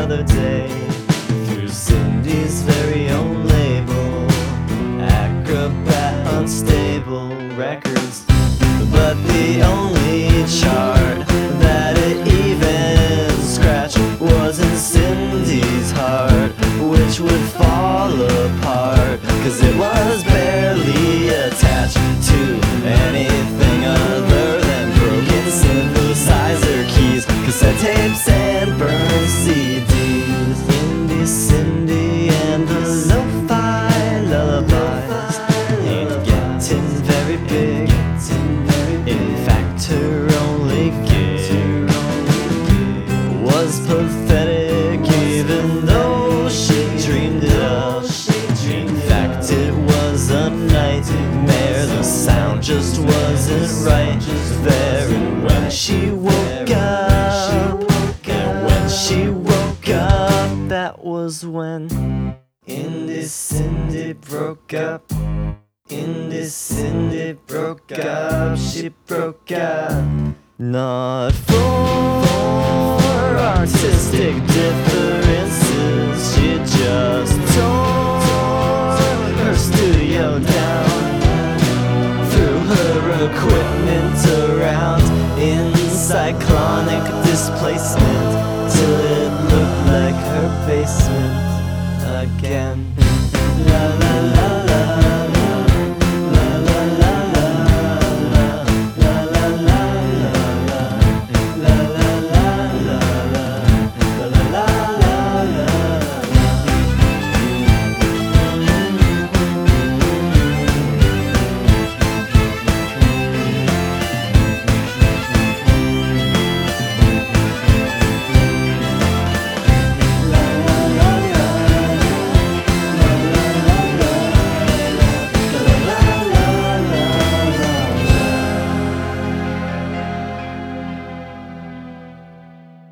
other day through Cindy's very own label, Acrobat Unstable Records. But the only chart that it even scratched wasn't Cindy's heart, which would fall apart, 'cause it was barely attached to anything other than broken synthesizer keys, cassette tapes and burned CDs. Indie Cindy and the lo-fi lullabies ain't getting very big. In fact, her only gig was pathetic, even though she dreamed it up. In fact, it was a nightmare. The sound just wasn't right there. And when she woke up, that was when Indie Cindy broke up. Indie Cindy broke up, she broke up. Not for artistic differences, she just tore her studio down, threw her equipment around in cyclonic displacement till it looked like her basement again.